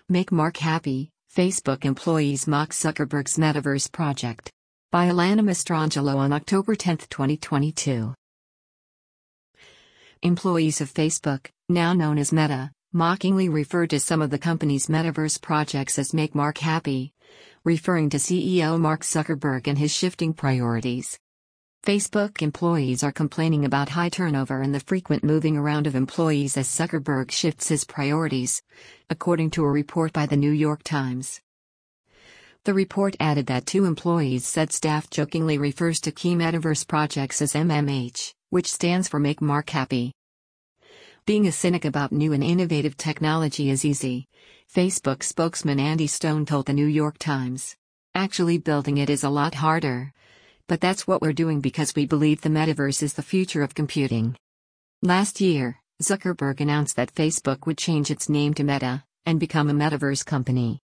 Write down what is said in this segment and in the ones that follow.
Make Mark happy, Facebook employees mock Zuckerberg's metaverse project. By Alana Mastrangelo on October 10, 2022. Employees of Facebook, now known as Meta, mockingly referred to some of the company's metaverse projects as Make Mark happy, referring to CEO Mark Zuckerberg and his shifting priorities. Facebook employees are complaining about high turnover and the frequent moving around of employees as Zuckerberg shifts his priorities, according to a report by the New York Times. The report added that two employees said staff jokingly refers to key metaverse projects as MMH, which stands for Make Mark Happy. Being a cynic about new and innovative technology is easy, Facebook spokesman Andy Stone told the New York Times. Actually building it is a lot harder. But that's what we're doing because we believe the metaverse is the future of computing. Last year, Zuckerberg announced that Facebook would change its name to Meta and become a metaverse company.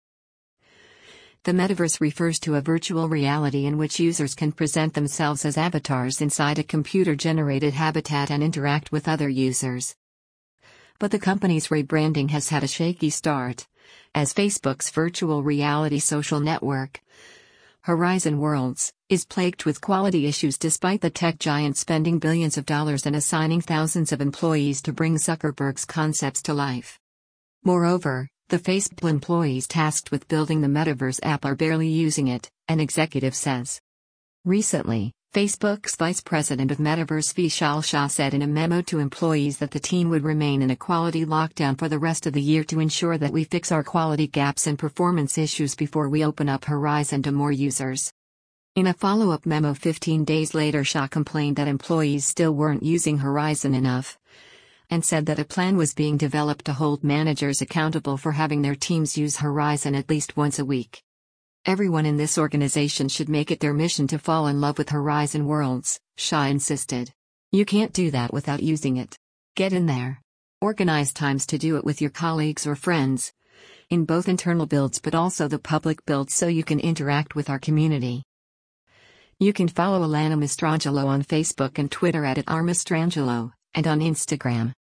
The metaverse refers to a virtual reality in which users can present themselves as avatars inside a computer-generated habitat and interact with other users. But the company's rebranding has had a shaky start, as Facebook's virtual reality social network, Horizon Worlds, is plagued with quality issues despite the tech giant spending billions of dollars and assigning thousands of employees to bring Zuckerberg's concepts to life. Moreover, the Facebook employees tasked with building the metaverse app are barely using it, an executive says. Recently, Facebook's vice president of Metaverse Vishal Shah said in a memo to employees that the team would remain in a quality lockdown for the rest of the year to ensure that we fix our quality gaps and performance issues before we open up Horizon to more users. In a follow-up memo 15 days later, Shah complained that employees still weren't using Horizon enough, and said that a plan was being developed to hold managers accountable for having their teams use Horizon at least once a week. Everyone in this organization should make it their mission to fall in love with Horizon Worlds, Shah insisted. You can't do that without using it. Get in there. Organize times to do it with your colleagues or friends, in both internal builds but also the public builds so you can interact with our community. You can follow Alana Mastrangelo on Facebook and Twitter at @rmastrangelo, and on Instagram.